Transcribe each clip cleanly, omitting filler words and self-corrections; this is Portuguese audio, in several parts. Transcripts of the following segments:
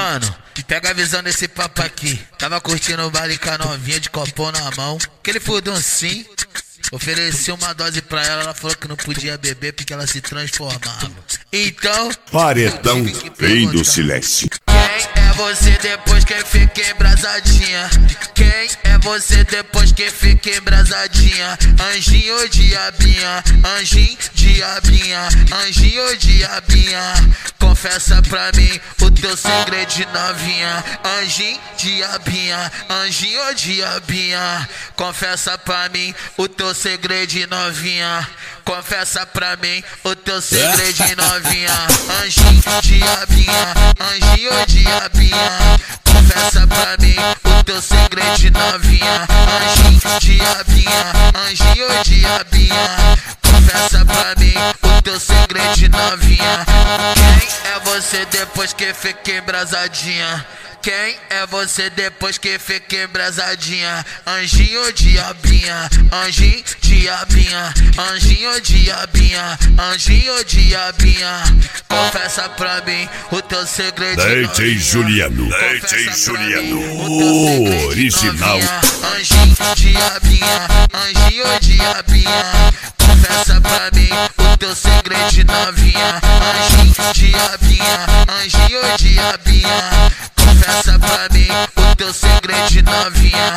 mano, pega a visão desse papo aqui. Tava curtindo o baile com a novinha de copão na mão. Aquele furduncinho. Ofereci uma dose pra ela, ela falou que não podia beber porque ela se transformava. Então, Paredão Rei do Silêncio. Quem é você depois que fica embrasadinha? Quem é você depois que fica embrasadinha? Anjinho ou diabinha? Anjinho, diabinha. Anjinho ou diabinha? Confessa pra mim o teu segredo de novinha. Anjinho, diabinha. Anjinho ou diabinha? Confessa pra mim o teu segredo de novinha. Confessa pra mim o teu segredo de novinha. Anjinho, diabinha. Anjinho ou diabinha? Confessa pra mim o teu segredo de novinha. Anjinho, diabinha. Anjinho ou diabinha? Confessa pra mim o teu segredo de novinha. Quem é você depois que fica embrasadinha? Quem é você depois que fica embrasadinha? Anjinho ou diabinha? Anjinho, diabinha. Anjinho ou diabinha? Anjinho ou diabinha? Confessa pra mim o teu segredo. DJ Juliano. DJ Juliano. Original. Anjinho, diabinha. Anjinho ou diabinha? Confessa pra mim o teu segredo de novinha. Anjinho, diabinha. Anjinho ou diabinha? Confessa pra mim o teu segredo de novinha.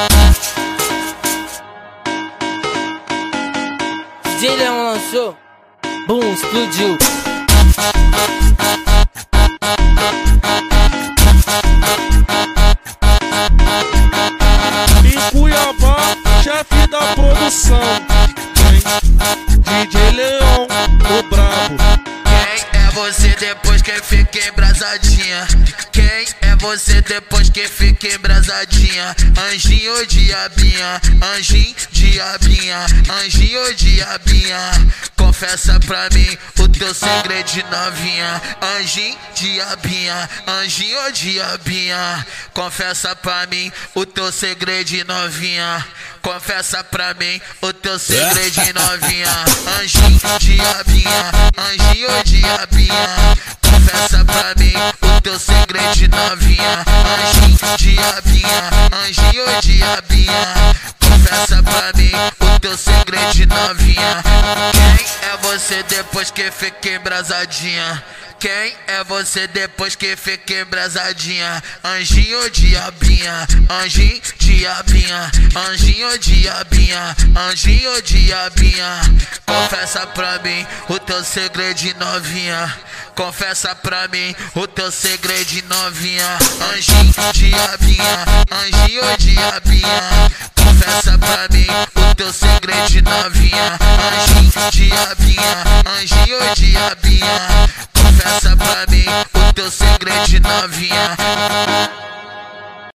DJ Leão lançou, boom, explodiu. Em Cuiabá, chefe da produção, DJ Leão, o brabo. Quem é você depois que fica embrasadinha? Quem é você depois que fica embrasadinha? Anjinho ou diabinha? Anjinho, diabinha. Anjinho ou diabinha? Confessa pra mim o teu segredo de novinha. Anjinho, diabinha. Anjinho ou diabinha? Confessa pra mim o teu segredo de novinha. Confessa pra mim o teu segredo de novinha. Anjinho, diabinha. Anjinho ou diabinha? Confessa pra mim o teu segredo de novinha. Anjinho, diabinha. Anjinho ou diabinha? Confessa pra mim o teu segredo de novinha. Quem é você depois que fica embrasadinha? Quem é você depois que fica embrasadinha? Anjinho ou diabinha? Anjinho, diabinha. Anjinho ou diabinha? Anjinho ou diabinha? Confessa pra mim o teu segredo de novinha. Confessa pra mim o teu segredo de novinha. Anjinho, diabinha. Anjinho ou diabinha? Confessa pra mim o teu segredo de novinha. Anjinho, diabinha. Anjinho ou diabinha? Confessa pra mim o teu segredo de novinha.